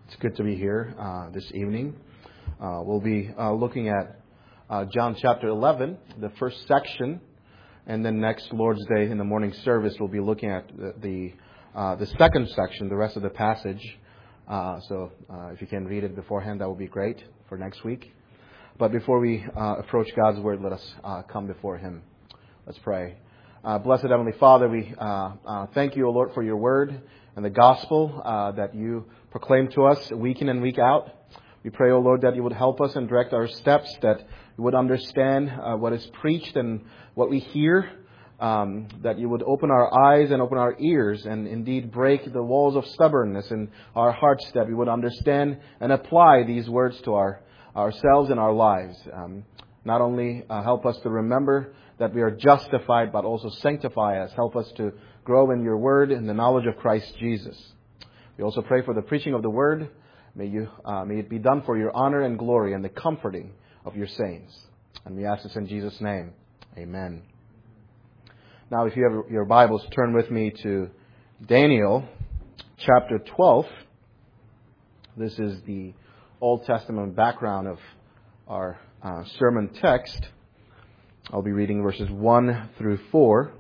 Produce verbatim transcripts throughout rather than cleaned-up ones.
It's good to be here uh, this evening. Uh, we'll be uh, looking at uh, John chapter eleven, the first section, and then next Lord's Day in the morning service, we'll be looking at the the, uh, the second section, the rest of the passage. Uh, so uh, if you can read it beforehand, that would be great for next week. But before we uh, approach God's Word, let us uh, come before Him. Let's pray. Uh, blessed Heavenly Father, we uh, uh, thank you, O Lord, for your Word and the gospel uh, that you proclaim to us week in and week out. We pray, O Lord, that you would help us and direct our steps, that you would understand uh, what is preached and what we hear, um, that you would open our eyes and open our ears and indeed break the walls of stubbornness in our hearts, that we would understand and apply these words to our ourselves and our lives. Um, not only uh, help us to remember that we are justified, but also sanctify us. Help us to grow in your word and the knowledge of Christ Jesus. We also pray for the preaching of the word. May you, uh, may it be done for your honor and glory and the comforting of your saints. And we ask this in Jesus' name. Amen. Now, if you have your Bibles, turn with me to Daniel chapter twelve. This is the Old Testament background of our uh, sermon text. I'll be reading verses one through four.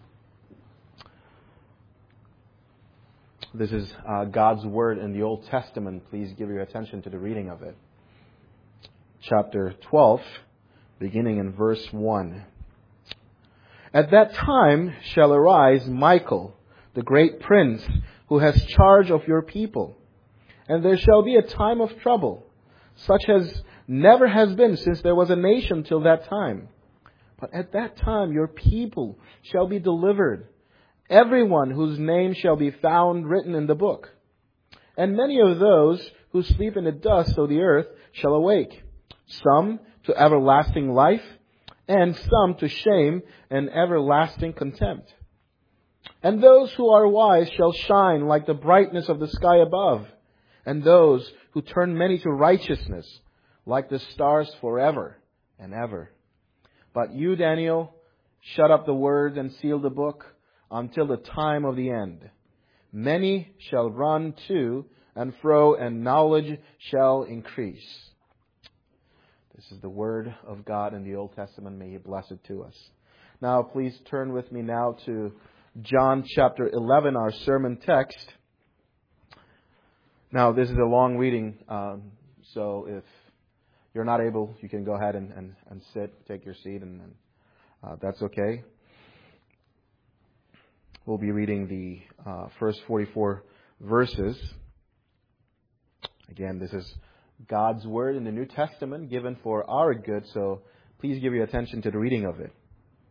This is uh, God's Word in the Old Testament. Please give your attention to the reading of it. Chapter twelve, beginning in verse one. At that time shall arise Michael, the great prince, who has charge of your people. And there shall be a time of trouble, such as never has been since there was a nation till that time. But at that time your people shall be delivered, everyone whose name shall be found written in the book. And many of those who sleep in the dust of the earth shall awake, some to everlasting life, and some to shame and everlasting contempt. And those who are wise shall shine like the brightness of the sky above, and those who turn many to righteousness like the stars forever and ever. But you, Daniel, shut up the words and seal the book until the time of the end. Many shall run to and fro, and knowledge shall increase. This is the word of God in the Old Testament. May He bless it to us. Now, please turn with me now to John chapter eleven, our sermon text. Now, this is a long reading, um, so if you're not able, you can go ahead and, and, and sit, take your seat, and, and uh, that's okay. We'll be reading the uh, first forty-four verses. Again, this is God's Word in the New Testament given for our good, so please give your attention to the reading of it.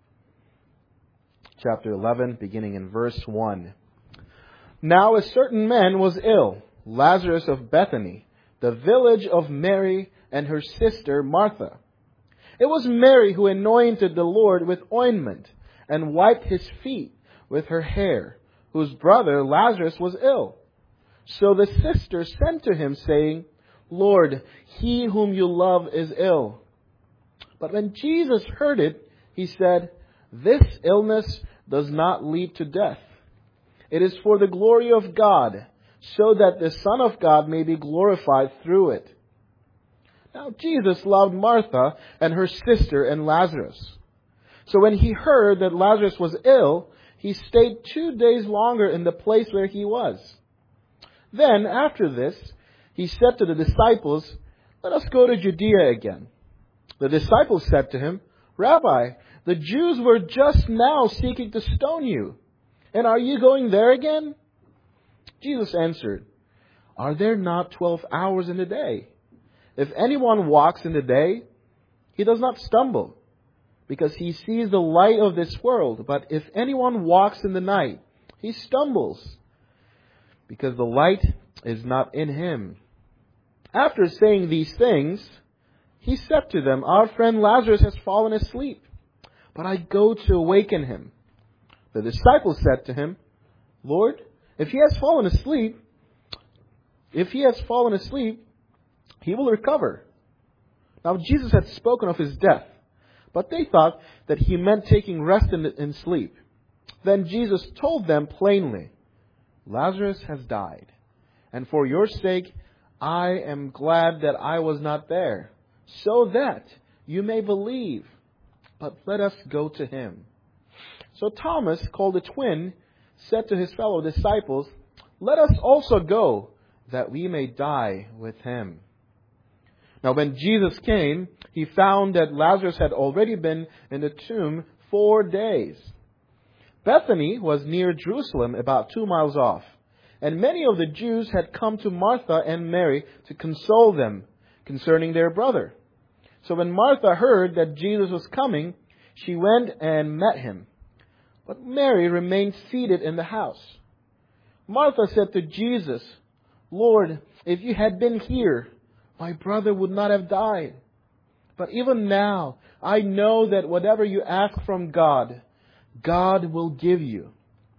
Chapter eleven, beginning in verse one. Now a certain man was ill, Lazarus of Bethany, the village of Mary and her sister Martha. It was Mary who anointed the Lord with ointment and wiped His feet with her hair, whose brother Lazarus was ill. So the sister sent to Him, saying, Lord, he whom you love is ill. But when Jesus heard it, He said, This illness does not lead to death. It is for the glory of God, so that the Son of God may be glorified through it. Now Jesus loved Martha and her sister and Lazarus. So when He heard that Lazarus was ill, He stayed two days longer in the place where he was. Then after this, He said to the disciples, Let us go to Judea again. The disciples said to Him, Rabbi, the Jews were just now seeking to stone you, and are you going there again? Jesus answered, Are there not twelve hours in the day? If anyone walks in the day, he does not stumble, because he sees the light of this world. But if anyone walks in the night, he stumbles, because the light is not in him. After saying these things, He said to them, Our friend Lazarus has fallen asleep, but I go to awaken him. The disciples said to Him, Lord, if he has fallen asleep, if he has fallen asleep, he will recover. Now Jesus had spoken of His death, but they thought that He meant taking rest in, in sleep. Then Jesus told them plainly, Lazarus has died, and for your sake I am glad that I was not there, so that you may believe. But let us go to him." So Thomas, called the twin, said to his fellow disciples, "Let us also go, that we may die with him." Now when Jesus came, he found that Lazarus had already been in the tomb four days. Bethany was near Jerusalem, about two miles off, and many of the Jews had come to Martha and Mary to console them concerning their brother. So when Martha heard that Jesus was coming, she went and met him. But Mary remained seated in the house. Martha said to Jesus, "Lord, if you had been here, my brother would not have died. But even now, I know that whatever you ask from God, God will give you."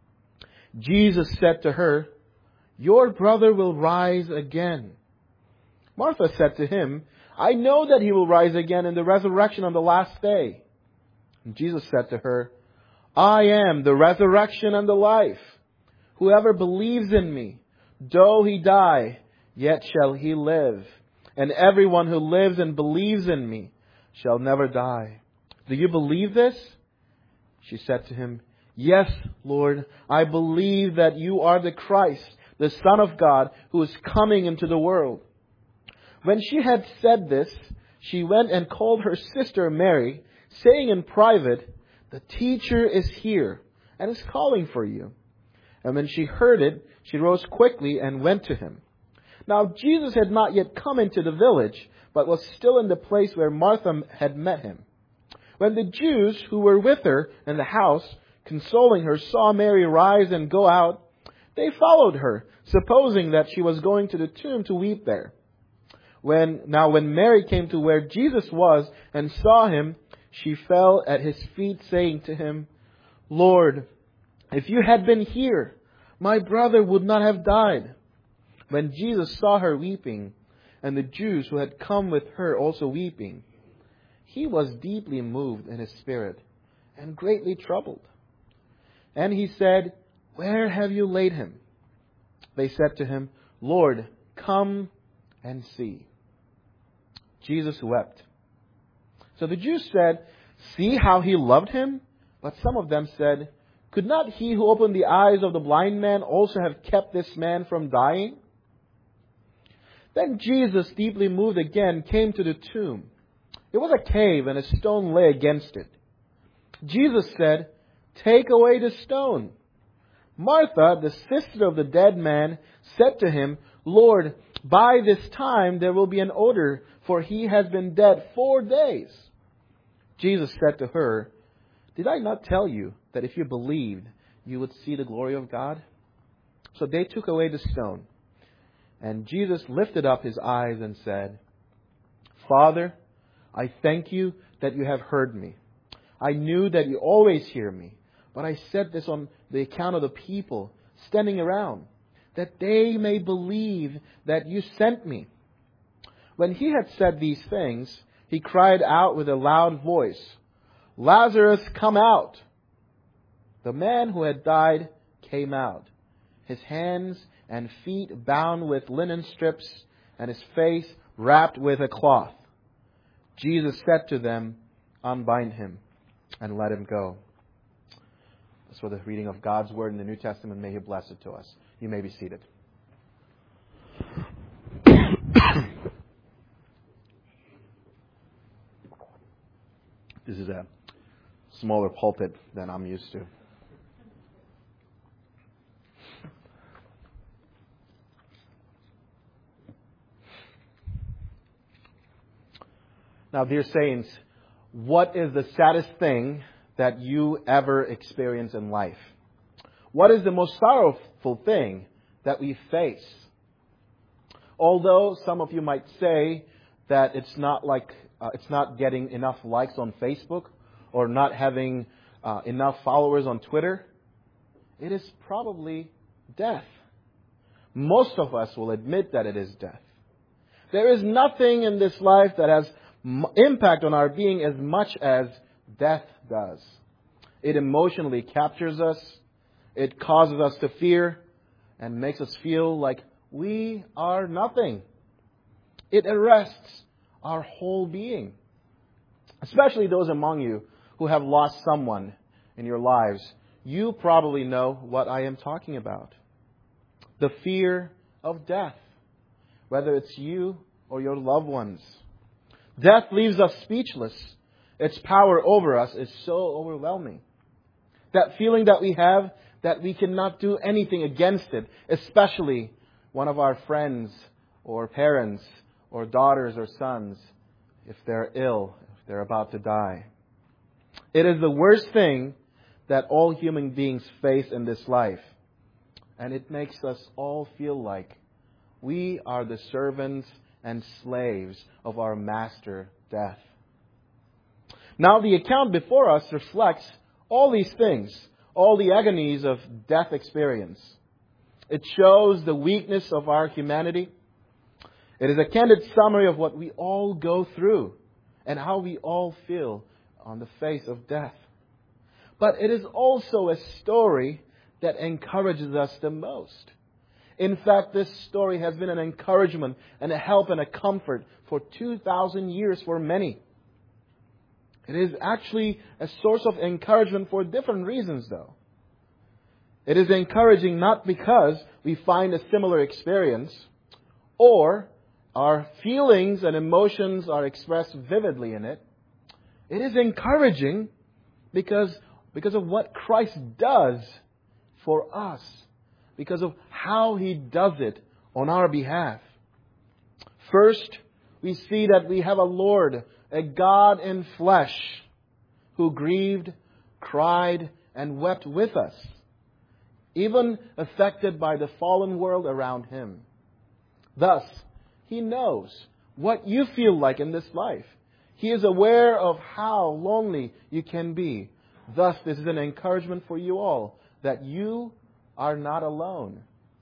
Jesus said to her, "Your brother will rise again." Martha said to him, "I know that he will rise again in the resurrection on the last day." And Jesus said to her, "I am the resurrection and the life. Whoever believes in me, though he die, yet shall he live. And everyone who lives and believes in me shall never die. Do you believe this?" She said to him, "Yes, Lord, I believe that you are the Christ, the Son of God, who is coming into the world." When she had said this, she went and called her sister Mary, saying in private, "The teacher is here and is calling for you." And when she heard it, she rose quickly and went to him. Now Jesus had not yet come into the village, but was still in the place where Martha had met him. When the Jews who were with her in the house, consoling her, saw Mary rise and go out, they followed her, supposing that she was going to the tomb to weep there. When Now when Mary came to where Jesus was and saw him, she fell at his feet, saying to him, "Lord, if you had been here, my brother would not have died." When Jesus saw her weeping, and the Jews who had come with her also weeping, he was deeply moved in his spirit and greatly troubled. And he said, "Where have you laid him?" They said to him, "Lord, come and see." Jesus wept. So the Jews said, "See how he loved him?" But some of them said, "Could not he who opened the eyes of the blind man also have kept this man from dying?" Then Jesus, deeply moved again, came to the tomb. It was a cave, and a stone lay against it. Jesus said, "Take away the stone." Martha, the sister of the dead man, said to him, "Lord, by this time there will be an odor, for he has been dead four days." Jesus said to her, "Did I not tell you that if you believed, you would see the glory of God?" So they took away the stone. And Jesus lifted up his eyes and said, "Father, I thank you that you have heard me. I knew that you always hear me, but I said this on the account of the people standing around, that they may believe that you sent me." When he had said these things, he cried out with a loud voice, "Lazarus, come out!" The man who had died came out, his hands and feet bound with linen strips, and his face wrapped with a cloth. Jesus said to them, "Unbind him and let him go." That's for the reading of God's Word in the New Testament. May He bless it to us. You may be seated. This is a smaller pulpit than I'm used to. Now, dear saints, what is the saddest thing that you ever experience in life? What is the most sorrowful thing that we face? Although some of you might say that it's not like uh, it's not getting enough likes on Facebook or not having uh, enough followers on Twitter, it is probably death. Most of us will admit that it is death. There is nothing in this life that has impact on our being as much as death does. It emotionally captures us. It causes us to fear and makes us feel like we are nothing It arrests our whole being. Especially those among you who have lost someone in your lives. You probably know what I am talking about. The fear of death, whether it's you or your loved ones. Death leaves us speechless. Its power over us is so overwhelming. That feeling that we have that we cannot do anything against it, especially one of our friends or parents or daughters or sons, if they're ill, if they're about to die. It is the worst thing that all human beings face in this life. And it makes us all feel like we are the servants and slaves of our master, death. Now the account before us reflects all these things, all the agonies of death experience. It shows the weakness of our humanity. It is a candid summary of what we all go through and how we all feel on the face of death. But it is also a story that encourages us the most. In fact, this story has been an encouragement and a help and a comfort for two thousand years for many. It is actually a source of encouragement for different reasons, though. It is encouraging not because we find a similar experience or our feelings and emotions are expressed vividly in it. It is encouraging because, because of what Christ does for us, because of how He does it on our behalf. First, we see that we have a Lord, a God in flesh, who grieved, cried, and wept with us, even affected by the fallen world around Him. Thus, He knows what you feel like in this life. He is aware of how lonely you can be. Thus, this is an encouragement for you all, that you are not alone.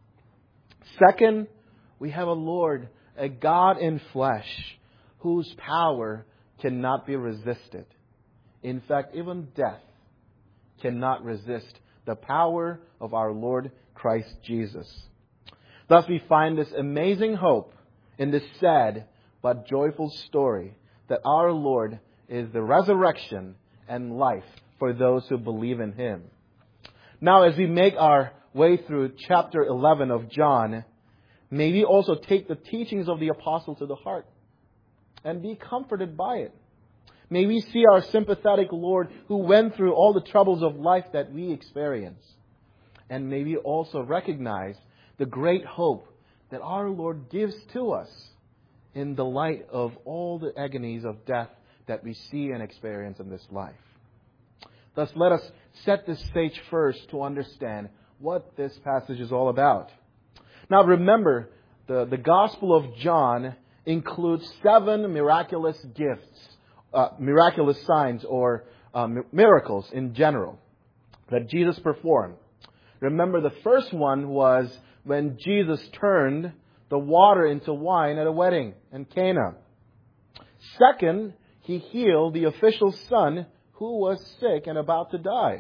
Second, we have a Lord, a God in flesh, whose power cannot be resisted. In fact, even death cannot resist the power of our Lord Christ Jesus. Thus we find this amazing hope in this sad but joyful story that our Lord is the resurrection and life for those who believe in Him. Now, as we make our way through chapter eleven of John, may we also take the teachings of the apostle to the heart and be comforted by it. May we see our sympathetic Lord who went through all the troubles of life that we experience. And may we also recognize the great hope that our Lord gives to us in the light of all the agonies of death that we see and experience in this life. Thus, let us set the stage first to understand what this passage is all about. Now, remember, the, the Gospel of John includes seven miraculous gifts, uh, miraculous signs or uh, miracles in general that Jesus performed. Remember, the first one was when Jesus turned the water into wine at a wedding in Cana. Second, He healed the official's son who was sick and about to die.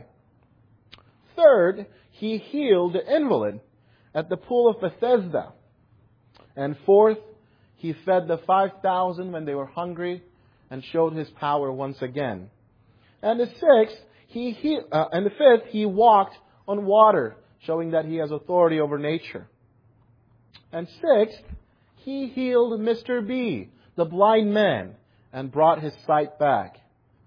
Third, He healed the invalid at the pool of Bethesda. And fourth, He fed the five thousand when they were hungry and showed His power once again. And the sixth, He, he uh, and the fifth, He walked on water, showing that He has authority over nature. And sixth, He healed Mister B, the blind man, and brought his sight back.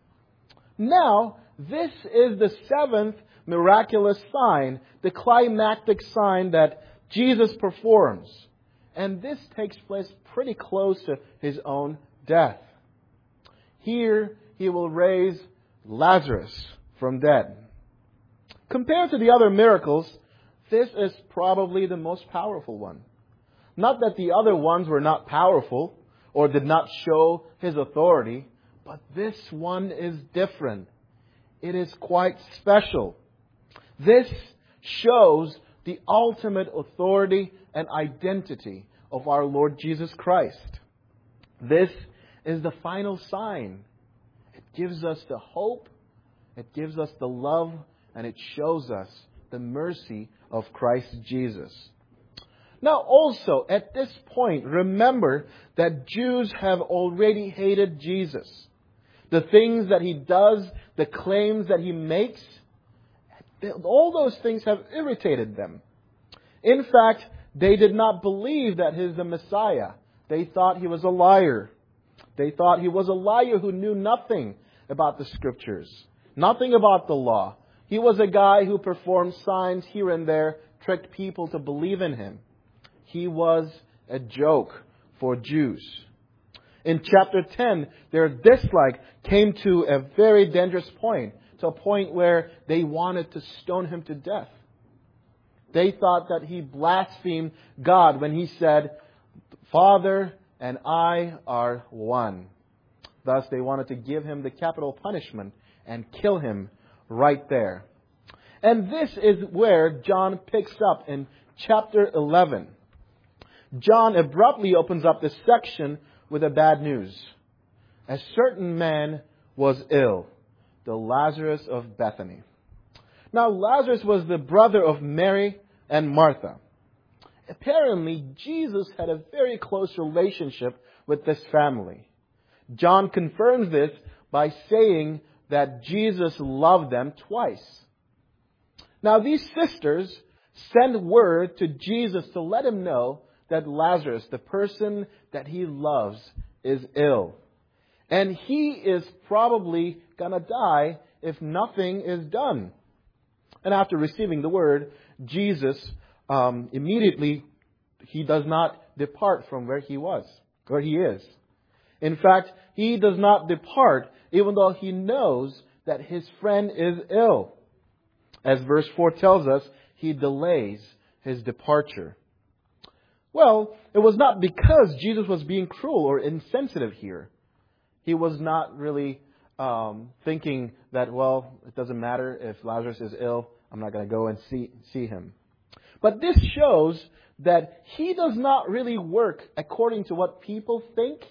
Now, this is the seventh miraculous sign, the climactic sign that Jesus performs. And this takes place pretty close to His own death. Here, He will raise Lazarus from dead. Compared to the other miracles, this is probably the most powerful one. Not that the other ones were not powerful or did not show His authority, but this one is different. It is quite special. This shows the ultimate authority and identity of our Lord Jesus Christ. This is the final sign. It gives us the hope, it gives us the love, and it shows us the mercy of Christ Jesus. Now also, at this point, remember that Jews have already hated Jesus. The things that He does, the claims that He makes, all those things have irritated them. In fact, they did not believe that He is the Messiah. They thought He was a liar. They thought He was a liar who knew nothing about the Scriptures, nothing about the law. He was a guy who performed signs here and there, tricked people to believe in Him. He was a joke for Jews. In chapter ten, their dislike came to a very dangerous point, to a point where they wanted to stone Him to death. They thought that He blasphemed God when He said, "Father and I are one." Thus, they wanted to give Him the capital punishment and kill Him right there. And this is where John picks up in chapter eleven. John abruptly opens up this section with a bad news. A certain man was ill, the Lazarus of Bethany. Now, Lazarus was the brother of Mary and Martha. Apparently, Jesus had a very close relationship with this family. John confirms this by saying that Jesus loved them twice. Now, these sisters send word to Jesus to let Him know that Lazarus, the person that He loves, is ill. And he is probably going to die if nothing is done. And after receiving the word, Jesus um, immediately, He does not depart from where He was, where He is. In fact, He does not depart even though He knows that His friend is ill. As verse four tells us, He delays His departure. Well, it was not because Jesus was being cruel or insensitive here. He was not really um, thinking that, well, it doesn't matter if Lazarus is ill, I'm not going to go and see, see him. But this shows that He does not really work according to what people think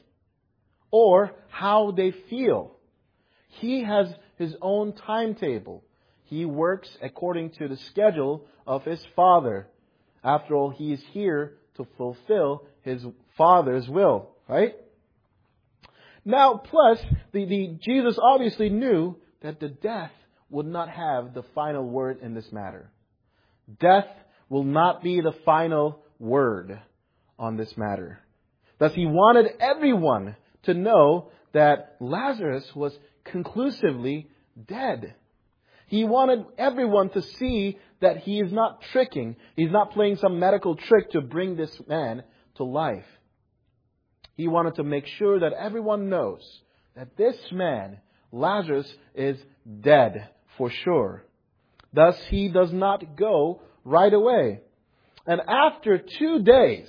or how they feel. He has His own timetable. He works according to the schedule of His Father. After all, He is here to fulfill His Father's will, right? Now, plus, the, the Jesus obviously knew that the death would not have the final word in this matter. Death will not be the final word on this matter. Thus, He wanted everyone to know that Lazarus was conclusively dead. He wanted everyone to see that He is not tricking. He's not playing some medical trick to bring this man to life. He wanted to make sure that everyone knows that this man, Lazarus, is dead for sure. Thus, He does not go right away. And after two days,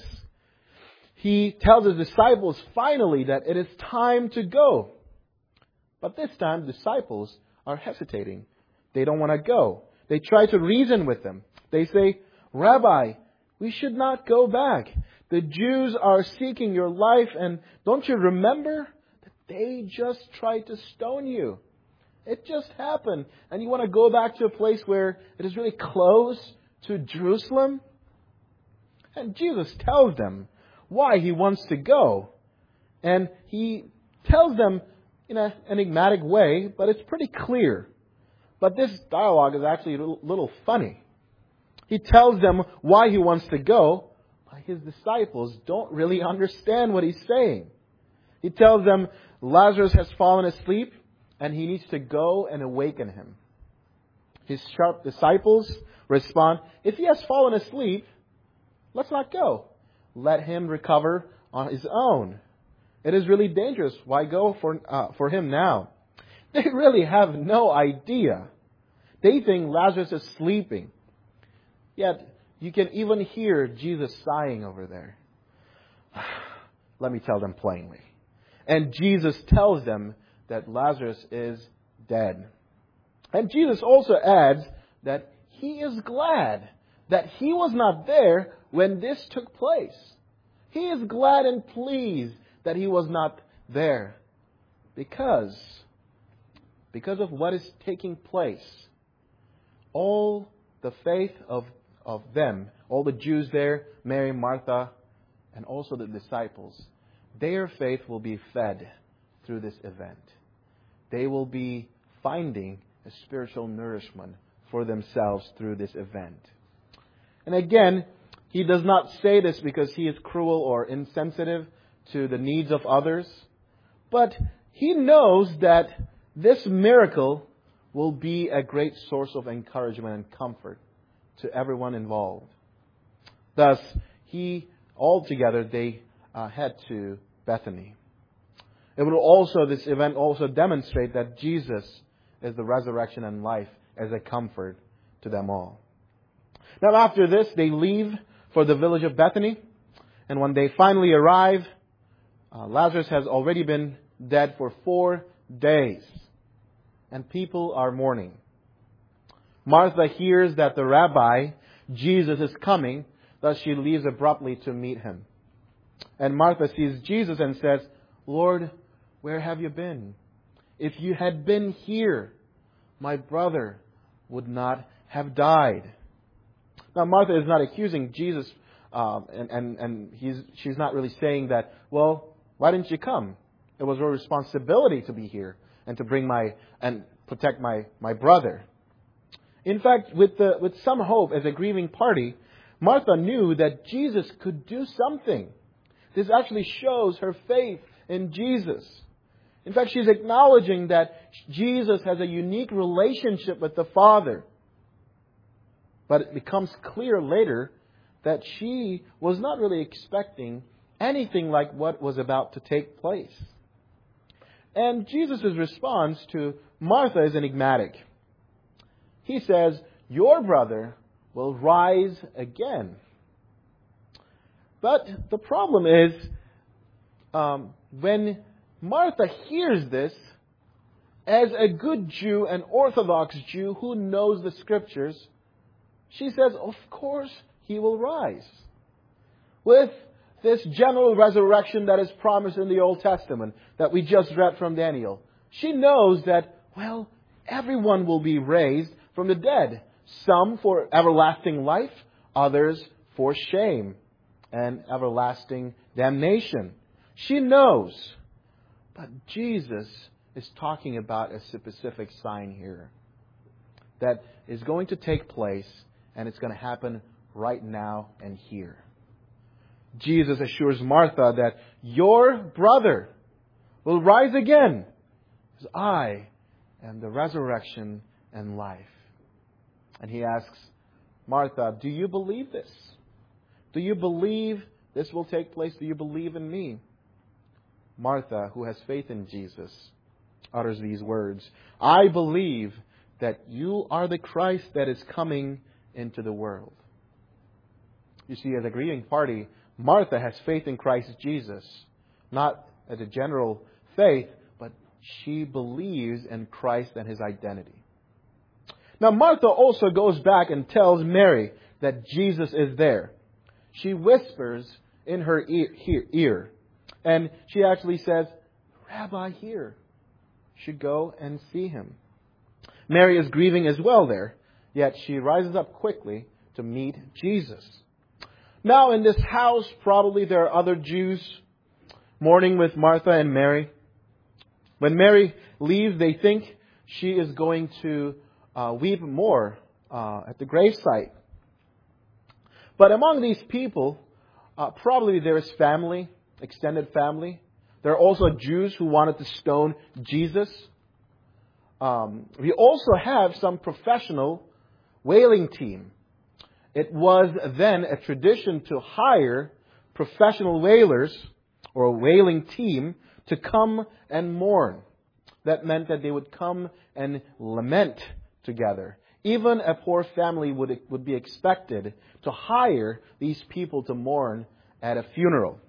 He tells His disciples finally that it is time to go. But this time, disciples are hesitating. They don't want to go. They try to reason with Him. They say, "Rabbi, we should not go back. The Jews are seeking your life, and don't you remember that they just tried to stone you? It just happened. And you want to go back to a place where it is really close to Jerusalem?" And Jesus tells them why He wants to go. And He tells them in an enigmatic way, but it's pretty clear. But this dialogue is actually a little, little funny. He tells them why He wants to go, but His disciples don't really understand what He's saying. He tells them Lazarus has fallen asleep and He needs to go and awaken him. His sharp disciples respond, "If he has fallen asleep, let's not go. Let him recover on his own. It is really dangerous. Why go for, uh, for him now?" They really have no idea. They think Lazarus is sleeping. Yet, you can even hear Jesus sighing over there. Let me tell them plainly. And Jesus tells them that Lazarus is dead. And Jesus also adds that He is glad that He was not there when this took place. He is glad and pleased that He was not there. Because, because of what is taking place, all the faith of, of them, all the Jews there, Mary, Martha, and also the disciples, their faith will be fed through this event. They will be finding a spiritual nourishment for themselves through this event. And again, he does not say this because he is cruel or insensitive to the needs of others, but he knows that this miracle will be a great source of encouragement and comfort to everyone involved. Thus, he, altogether, they uh, head to Bethany. It will also, this event also demonstrate that Jesus is the resurrection and life as a comfort to them all. Now after this, they leave for the village of Bethany. And when they finally arrive, uh, Lazarus has already been dead for four days. And people are mourning. Martha hears that the rabbi, Jesus, is coming. Thus she leaves abruptly to meet him. And Martha sees Jesus and says, "Lord, where have you been? If you had been here, my brother would not have died." Now Martha is not accusing Jesus, um, and, and, and he's, she's not really saying that, well, why didn't you come? It was your responsibility to be here and to bring my, and protect my, my brother. In fact, with the, with some hope as a grieving party, Martha knew that Jesus could do something. This actually shows her faith in Jesus. In fact, she's acknowledging that Jesus has a unique relationship with the Father. But it becomes clear later that she was not really expecting anything like what was about to take place. And Jesus' response to Martha is enigmatic. He says, "Your brother will rise again." But the problem is, um, when Martha hears this, as a good Jew, an Orthodox Jew who knows the Scriptures, she says, of course he will rise. With this general resurrection that is promised in the Old Testament that we just read from Daniel, she knows that, well, everyone will be raised from the dead. Some for everlasting life, others for shame and everlasting damnation. She knows. But Jesus is talking about a specific sign here that is going to take place, and it's going to happen right now and here. Jesus assures Martha that your brother will rise again, because I am the resurrection and life. And he asks, Martha, do you believe this? Do you believe this will take place? Do you believe in me? Martha, who has faith in Jesus, utters these words, I believe that you are the Christ that is coming into the world. You see, as a grieving party, Martha has faith in Christ Jesus, not as a general faith, but she believes in Christ and His identity. Now, Martha also goes back and tells Mary that Jesus is there. She whispers in her ear, and she actually says, Rabbi, here. Should go and see him. Mary is grieving as well there, yet she rises up quickly to meet Jesus. Now in this house, probably there are other Jews mourning with Martha and Mary. When Mary leaves, they think she is going to uh, weep more uh, at the gravesite. But among these people, uh, probably there is family, extended family. There are also Jews who wanted to stone Jesus. Um, we also have some professional wailing team. It was then a tradition to hire professional wailers or a wailing team to come and mourn. That meant that they would come and lament together. Even a poor family would, would be expected to hire these people to mourn at a funeral.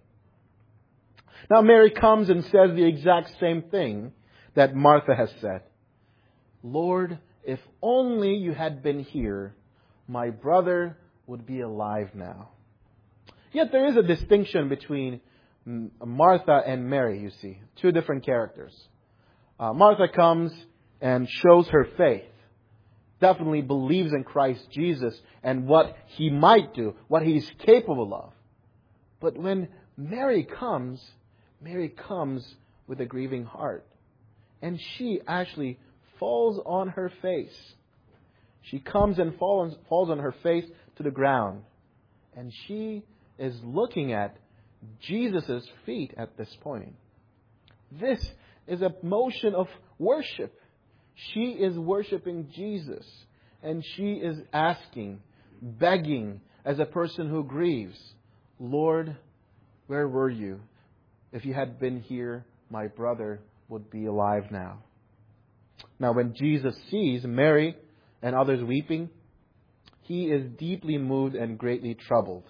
Now Mary comes and says the exact same thing that Martha has said. Lord, if only you had been here, my brother would be alive now. Yet there is a distinction between Martha and Mary, you see. Two different characters. Uh, Martha comes and shows her faith. definitely believes in Christ Jesus and what He might do, what He's capable of. But when Mary comes, Mary comes with a grieving heart. And she actually falls on her face. She comes and falls, falls on her face to the ground. And she is looking at Jesus' feet at this point. This is a motion of worship. She is worshiping Jesus. And she is asking, begging, as a person who grieves, Lord, where were you? If you had been here, my brother would be alive now. Now, when Jesus sees Mary and others weeping, He is deeply moved and greatly troubled.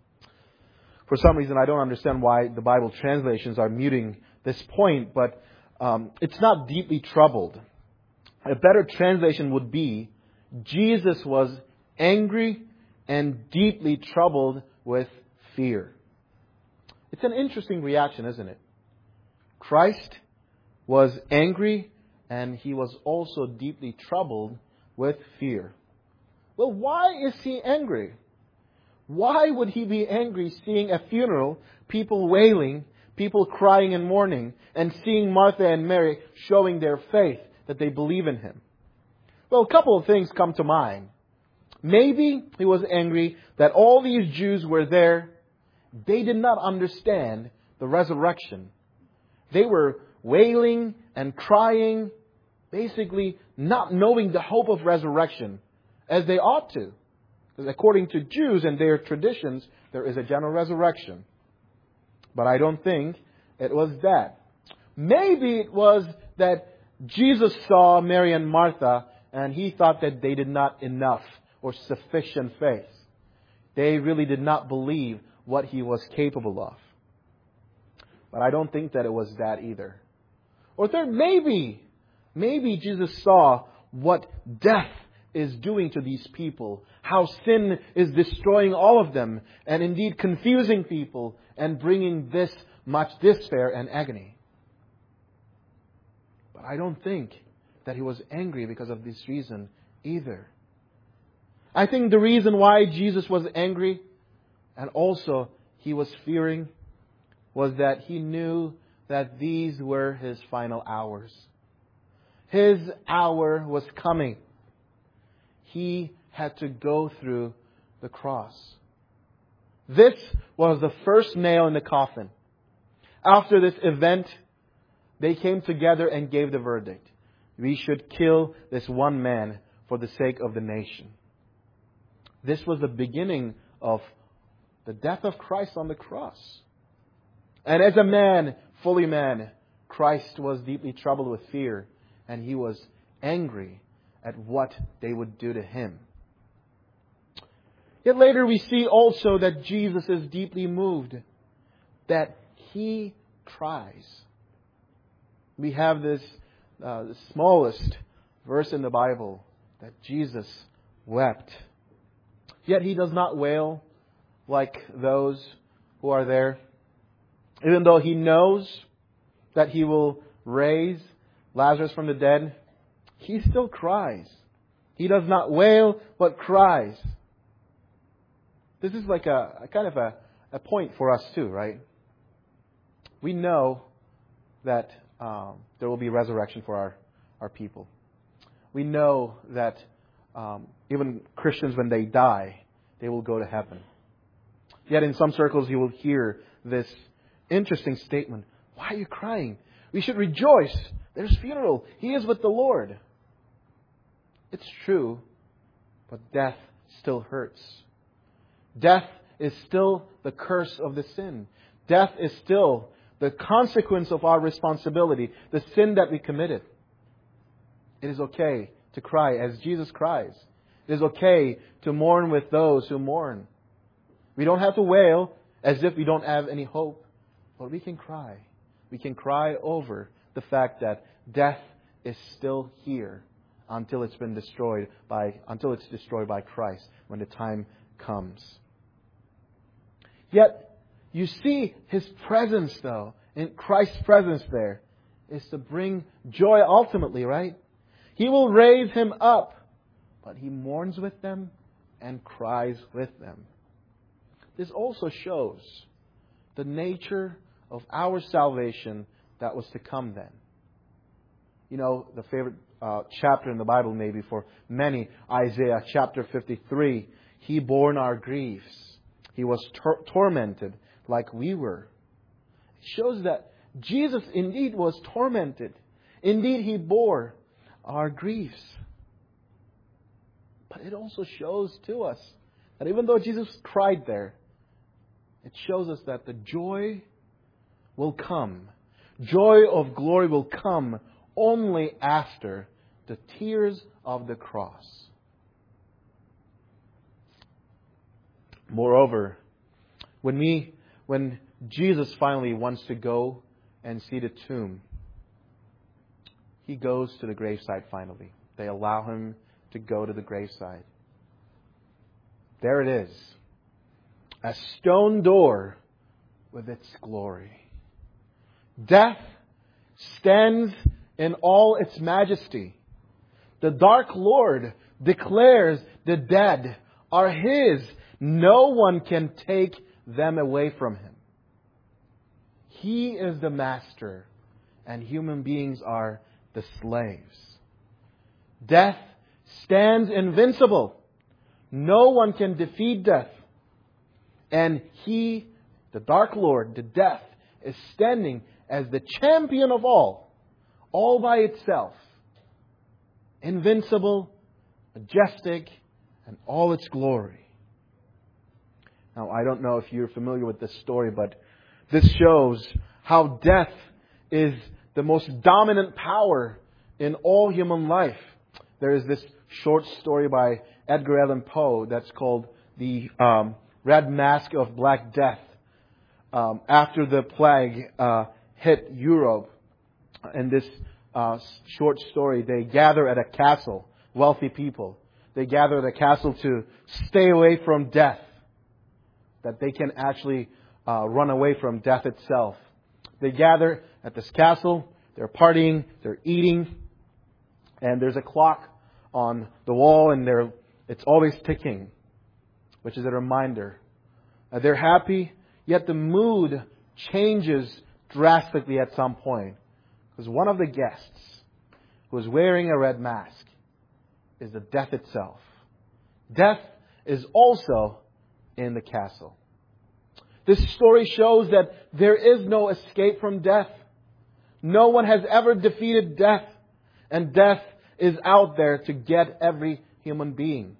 For some reason, I don't understand why the Bible translations are muting this point, but um, it's not deeply troubled. A better translation would be, Jesus was angry and deeply troubled with fear. It's an interesting reaction, isn't it? Christ was angry and He was also deeply troubled with fear. Well, why is He angry? Why would He be angry seeing a funeral, people wailing, people crying and mourning, and seeing Martha and Mary showing their faith that they believe in Him? Well, a couple of things come to mind. Maybe He was angry that all these Jews were there. They did not understand the resurrection. They were wailing and crying, basically not knowing the hope of resurrection as they ought to. Because according to Jews and their traditions, there is a general resurrection. But I don't think it was that. Maybe it was that Jesus saw Mary and Martha and He thought that they did not enough or sufficient faith. They really did not believe what He was capable of. But I don't think that it was that either. Or third, maybe, maybe Jesus saw what death is doing to these people, how sin is destroying all of them, and indeed confusing people and bringing this much despair and agony. But I don't think that He was angry because of this reason either. I think the reason why Jesus was angry and also He was fearing was that He knew that these were His final hours. His hour was coming. He had to go through the cross. This was the first nail in the coffin. After this event, they came together and gave the verdict. We should kill this one man for the sake of the nation. This was the beginning of the death of Christ on the cross. And as a man, fully man, Christ was deeply troubled with fear, and He was angry at what they would do to Him. Yet later we see also that Jesus is deeply moved, that He cries. We have this uh, the smallest verse in the Bible, that Jesus wept. Yet He does not wail like those who are there. Even though He knows that He will raise Lazarus from the dead, He still cries. He does not wail, but cries. This is like a, a kind of a, a point for us too, right? We know that um, there will be resurrection for our, our people. We know that um, even Christians, when they die, they will go to heaven. Yet in some circles you will hear this interesting statement. Why are you crying? We should rejoice. There's funeral. He is with the Lord. It's true, but death still hurts. Death is still the curse of the sin. Death is still the consequence of our responsibility, the sin that we committed. It is okay to cry as Jesus cries. It is okay to mourn with those who mourn. We don't have to wail as if we don't have any hope, but we can cry. We can cry over the fact that death is still here until it's been destroyed by, until it's destroyed by Christ when the time comes. Yet, you see His presence though, in Christ's presence there, is to bring joy ultimately, right? He will raise Him up. but He mourns with them and cries with them. This also shows the nature of our salvation that was to come then. You know, the favorite uh, chapter in the Bible maybe for many, Isaiah chapter fifty-three. He bore our griefs. He was tor- tormented like we were. It shows that Jesus indeed was tormented. Indeed, He bore our griefs. But it also shows to us that even though Jesus cried there, it shows us that the joy will come. Joy of glory will come only after the tears of the cross. Moreover, when we, when Jesus finally wants to go and see the tomb, He goes to the graveside finally. They allow Him to go to the graveside. There it is. A stone door with its glory. Death stands in all its majesty. The dark Lord declares the dead are His. No one can take them away from Him. He is the master, and human beings are the slaves. Death stands invincible. No one can defeat death. And He, the dark Lord, the death, is standing as the champion of all, all by itself. Invincible, majestic, and all its glory. Now, I don't know if you're familiar with this story, but this shows how death is the most dominant power in all human life. There is this short story by Edgar Allan Poe that's called The um, Red Mask of Black Death. Um, after the plague uh, hit Europe, in this uh, short story, they gather at a castle, wealthy people. They gather at a castle to stay away from death, that they can actually uh, run away from death itself. They gather at this castle, they're partying, they're eating, and there's a clock on the wall, and they're, it's always ticking, which is a reminder. Uh, they're happy, yet the mood changes drastically at some point. Because one of the guests who is wearing a red mask is the death itself. Death is also in the castle. This story shows that there is no escape from death. No one has ever defeated death. And death is out there to get every human being.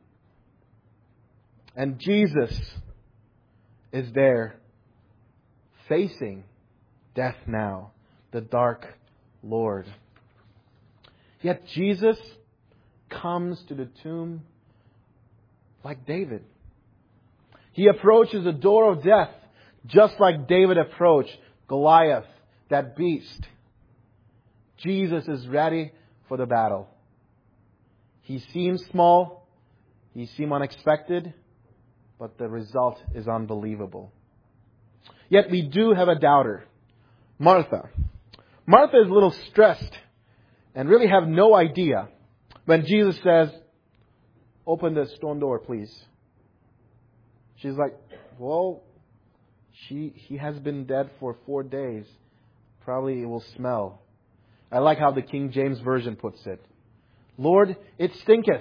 And Jesus is there facing death now, the dark Lord. Yet Jesus comes to the tomb like David. He approaches the door of death just like David approached Goliath, that beast. Jesus is ready for the battle. He seems small, he seems unexpected, but the result is unbelievable. Yet we do have a doubter, Martha. Martha is a little stressed and really have no idea when Jesus says, "Open the stone door, please." She's like, well, she he has been dead for four days. Probably it will smell. I like how the King James Version puts it. Lord, it stinketh.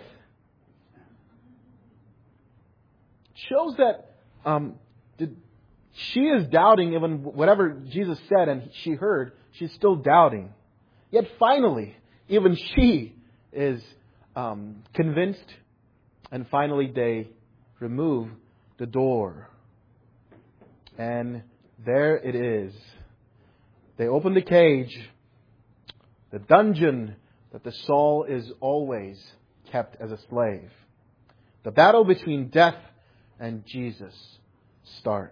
Shows that um, did, she is doubting even whatever Jesus said and she heard. She's still doubting. Yet finally, even she is um, convinced. And finally they remove the door. And there it is. They open the cage, the dungeon that the soul is always kept as a slave. The battle between death and Jesus start.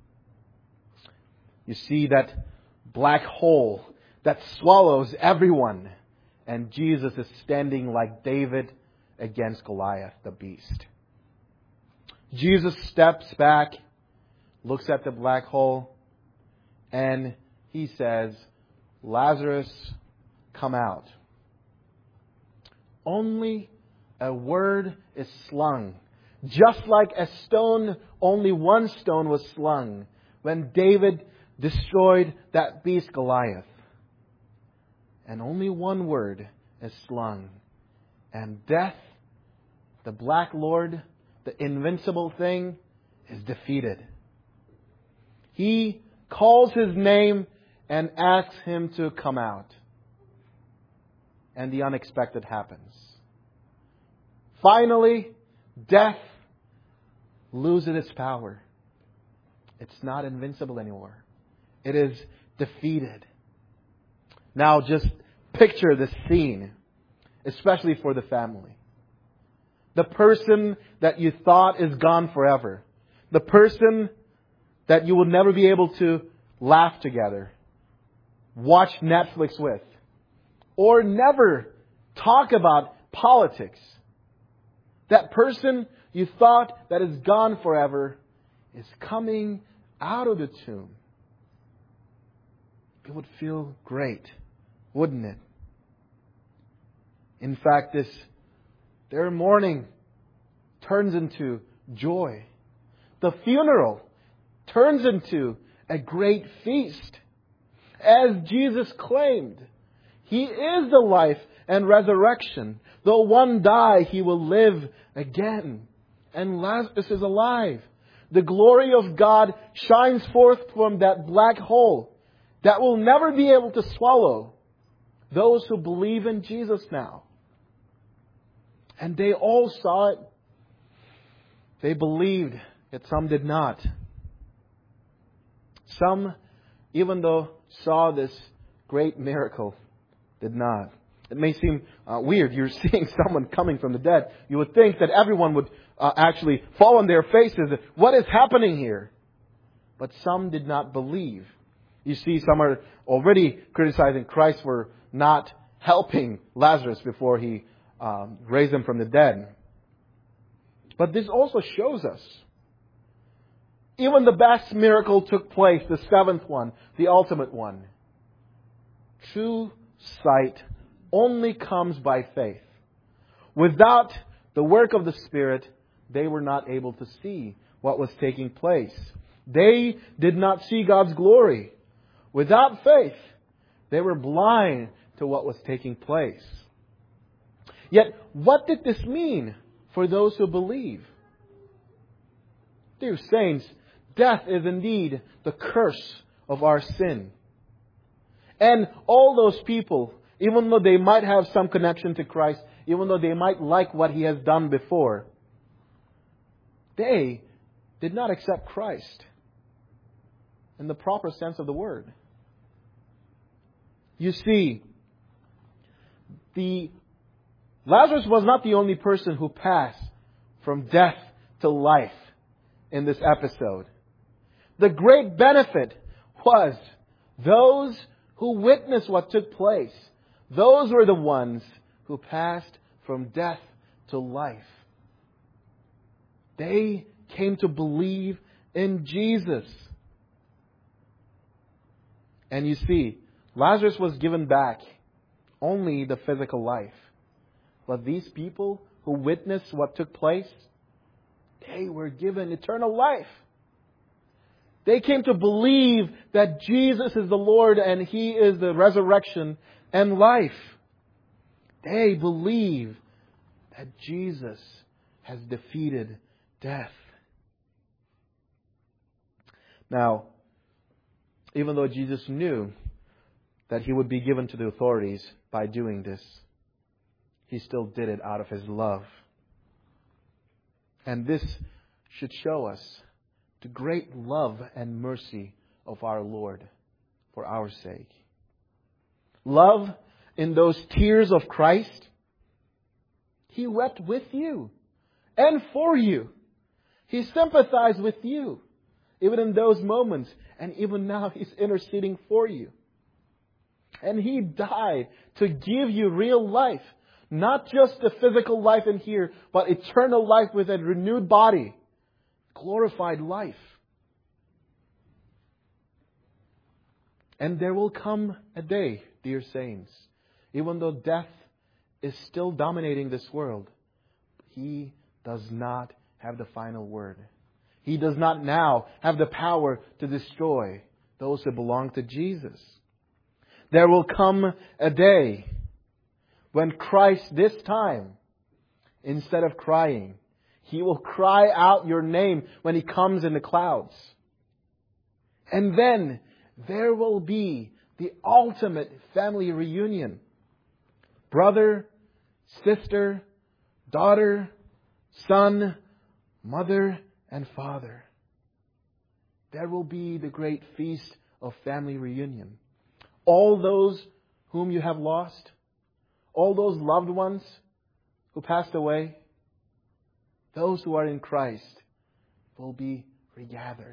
You see that black hole that swallows everyone. And Jesus is standing like David against Goliath, the beast. Jesus steps back, looks at the black hole, and He says, "Lazarus, come out." Only a word is slung. Just like a stone, only one stone was slung when David destroyed that beast Goliath. And only one word is slung. And death, the Black Lord, the invincible thing, is defeated. He calls his name and asks him to come out. And the unexpected happens. Finally, death loses its power. It's not invincible anymore. It is defeated. Now just picture the scene, especially for the family. The person that you thought is gone forever. The person that you will never be able to laugh together, watch Netflix with, or never talk about politics. That person you thought that is gone forever is coming out of the tomb. It would feel great, wouldn't it? In fact, this their mourning turns into joy. The funeral turns into a great feast. As Jesus claimed, He is the life and resurrection. Though one die, He will live again. And Lazarus is alive. The glory of God shines forth from that black hole that will never be able to swallow those who believe in Jesus now. And they all saw it. They believed, yet some did not. Some, even though saw this great miracle, did not. It may seem uh, weird. You're seeing someone coming from the dead. You would think that everyone would uh, actually fall on their faces. What is happening here? But some did not believe. You see, some are already criticizing Christ for not helping Lazarus before He um, raised him from the dead. But this also shows us, even the best miracle took place, the seventh one, the ultimate one. True sight only comes by faith. Without the work of the Spirit, they were not able to see what was taking place. They did not see God's glory. Without faith, they were blind to what was taking place. Yet, what did this mean for those who believe? Dear saints, death is indeed the curse of our sin. And all those people, even though they might have some connection to Christ, even though they might like what He has done before, they did not accept Christ in the proper sense of the word. You see, the Lazarus was not the only person who passed from death to life in this episode. The great benefit was those who witnessed what took place. Those were the ones who passed from death to life. They came to believe in Jesus. And you see, Lazarus was given back only the physical life. But these people who witnessed what took place, they were given eternal life. They came to believe that Jesus is the Lord and He is the resurrection and life. They believe that Jesus has defeated death. Now, even though Jesus knew that He would be given to the authorities by doing this, He still did it out of His love. And this should show us the great love and mercy of our Lord for our sake. Love in those tears of Christ. He wept with you and for you. He sympathized with you, even in those moments. And even now, He's interceding for you. And He died to give you real life. Not just the physical life in here, but eternal life with a renewed body. Glorified life. And there will come a day, dear saints, even though death is still dominating this world, He does not have the final word. He does not now have the power to destroy those who belong to Jesus. There will come a day when Christ, this time, instead of crying, He will cry out your name when He comes in the clouds. And then there will be the ultimate family reunion. Brother, sister, daughter, son, mother, and father. There will be the great feast of family reunion. All those whom you have lost, all those loved ones who passed away, those who are in Christ will be regathered.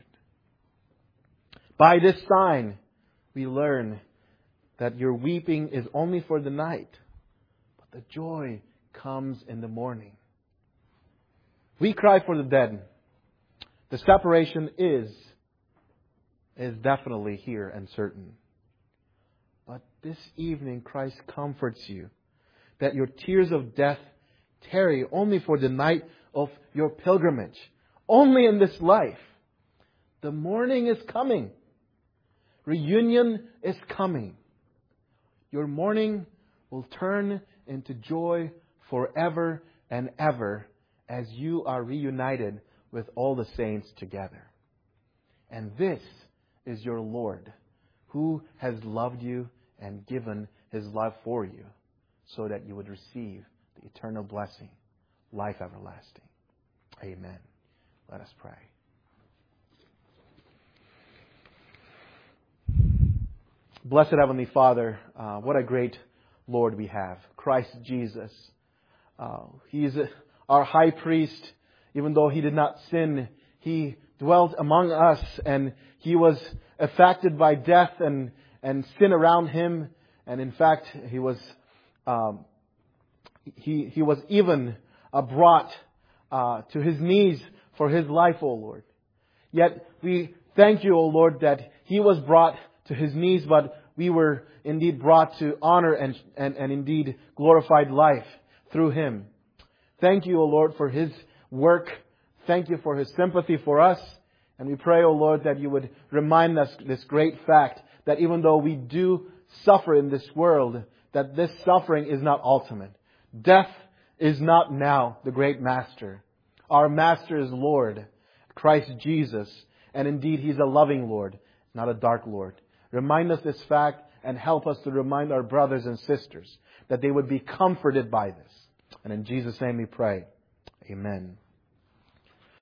By this sign, we learn that your weeping is only for the night, but the joy comes in the morning. We cry for the dead. The separation is, is definitely here and certain. But this evening, Christ comforts you that your tears of death tarry only for the night of your pilgrimage, only in this life. The morning is coming. Reunion is coming. Your mourning will turn into joy forever and ever as you are reunited with all the saints together. And this is your Lord, who has loved you and given His love for you so that you would receive the eternal blessing, life everlasting. Amen. Let us pray. Blessed Heavenly Father, uh, what a great Lord we have, Christ Jesus. Uh, he is our high priest. Even though He did not sin, He dwelt among us, and He was affected by death and, and sin around Him. And in fact, He was um, he he was even uh, brought uh, to His knees for His life, O Lord. Yet we thank You, O Lord, that He was brought to His knees, but we were indeed brought to honor and, and, and indeed glorified life through Him. Thank You, O Lord, for His work. Thank You for His sympathy for us. And we pray, O Lord, that You would remind us this great fact that even though we do suffer in this world, that this suffering is not ultimate. Death is not now the great Master. Our Master is Lord, Christ Jesus. And indeed, He's a loving Lord, not a dark Lord. Remind us this fact and help us to remind our brothers and sisters that they would be comforted by this. And in Jesus' name we pray. Amen.